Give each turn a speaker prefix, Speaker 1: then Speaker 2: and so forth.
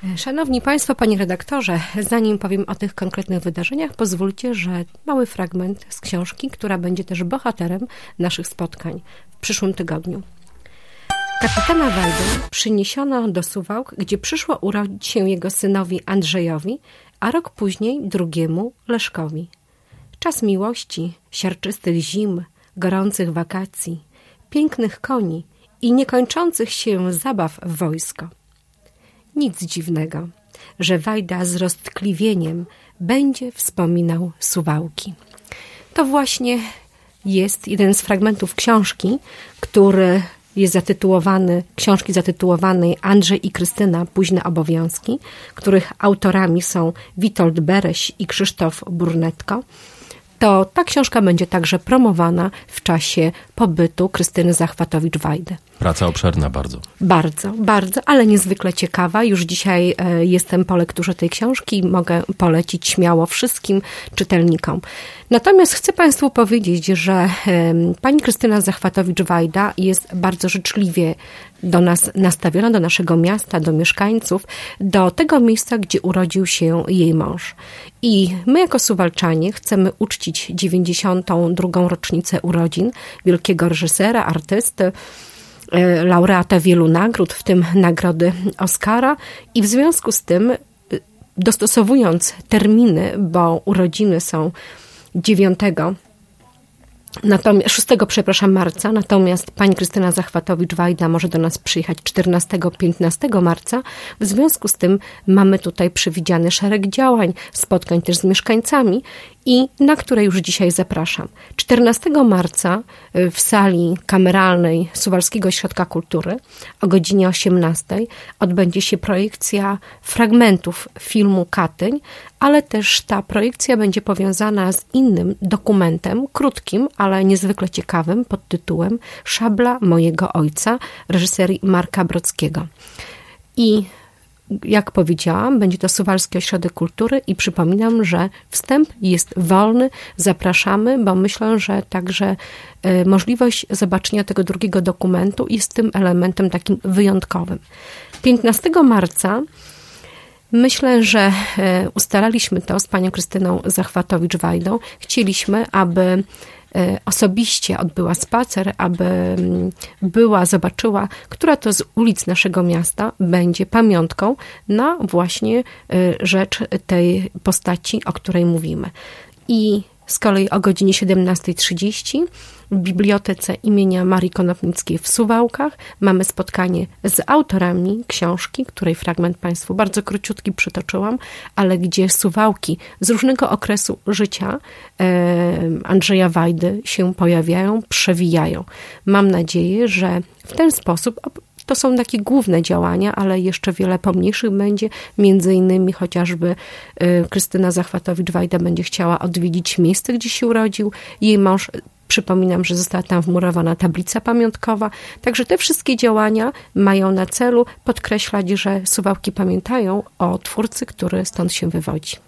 Speaker 1: Szanowni Państwo, Panie redaktorze, zanim powiem o tych konkretnych wydarzeniach, pozwólcie, że mały fragment z książki, która będzie też bohaterem naszych spotkań w przyszłym tygodniu. Kapitana Wajdę przyniesiono do Suwałk, gdzie przyszło urodzić się jego synowi Andrzejowi, a rok później drugiemu Leszkowi. Czas miłości, siarczystych zim, gorących wakacji, pięknych koni i niekończących się zabaw w wojsko. Nic dziwnego, że Wajda z roztkliwieniem będzie wspominał Suwałki. To właśnie jest jeden z fragmentów książki, który jest książki zatytułowanej Andrzej i Krystyna – Późne obowiązki, których autorami są Witold Bereś i Krzysztof Burnetko. To ta książka będzie także promowana w czasie pobytu Krystyny Zachwatowicz-Wajdy.
Speaker 2: Praca obszerna bardzo.
Speaker 1: Bardzo, ale niezwykle ciekawa. Już dzisiaj jestem po lekturze tej książki i mogę polecić śmiało wszystkim czytelnikom. Natomiast chcę Państwu powiedzieć, że pani Krystyna Zachwatowicz-Wajda jest bardzo życzliwie do nas nastawiona, do naszego miasta, do mieszkańców, do tego miejsca, gdzie urodził się jej mąż. I my jako Suwalczanie chcemy uczcić 92. rocznicę urodzin wielkiego reżysera, artysty, laureata wielu nagród, w tym nagrody Oscara, i w związku z tym, dostosowując terminy, bo urodziny są 6 marca, natomiast pani Krystyna Zachwatowicz-Wajda może do nas przyjechać 14-15 marca. W związku z tym mamy tutaj przewidziany szereg działań, spotkań też z mieszkańcami i na które już dzisiaj zapraszam. 14 marca w sali kameralnej Suwalskiego Ośrodka Kultury o godzinie 18 odbędzie się projekcja fragmentów filmu Katyń, ale też ta projekcja będzie powiązana z innym dokumentem, krótkim, ale niezwykle ciekawym, pod tytułem Szabla mojego ojca, reżyserii Marka Brockiego. I jak powiedziałam, będzie to Suwalski Ośrodek Kultury i przypominam, że wstęp jest wolny, zapraszamy, bo myślę, że także możliwość zobaczenia tego drugiego dokumentu jest tym elementem takim wyjątkowym. 15 marca myślę, że ustalaliśmy to z panią Krystyną Zachwatowicz-Wajdą. Chcieliśmy, aby osobiście odbyła spacer, aby zobaczyła, która to z ulic naszego miasta będzie pamiątką na właśnie rzecz tej postaci, o której mówimy. I z kolei o godzinie 17:30 w Bibliotece imienia Marii Konopnickiej w Suwałkach mamy spotkanie z autorami książki, której fragment Państwu bardzo króciutki przytoczyłam, ale gdzie Suwałki z różnego okresu życia Andrzeja Wajdy się pojawiają, przewijają. Mam nadzieję, że w ten sposób to są takie główne działania, ale jeszcze wiele pomniejszych będzie. Między innymi chociażby Krystyna Zachwatowicz-Wajda będzie chciała odwiedzić miejsce, gdzie się urodził jej mąż. Przypominam, że została tam wmurowana tablica pamiątkowa. Także te wszystkie działania mają na celu podkreślać, że Suwałki pamiętają o twórcy, który stąd się wywodzi.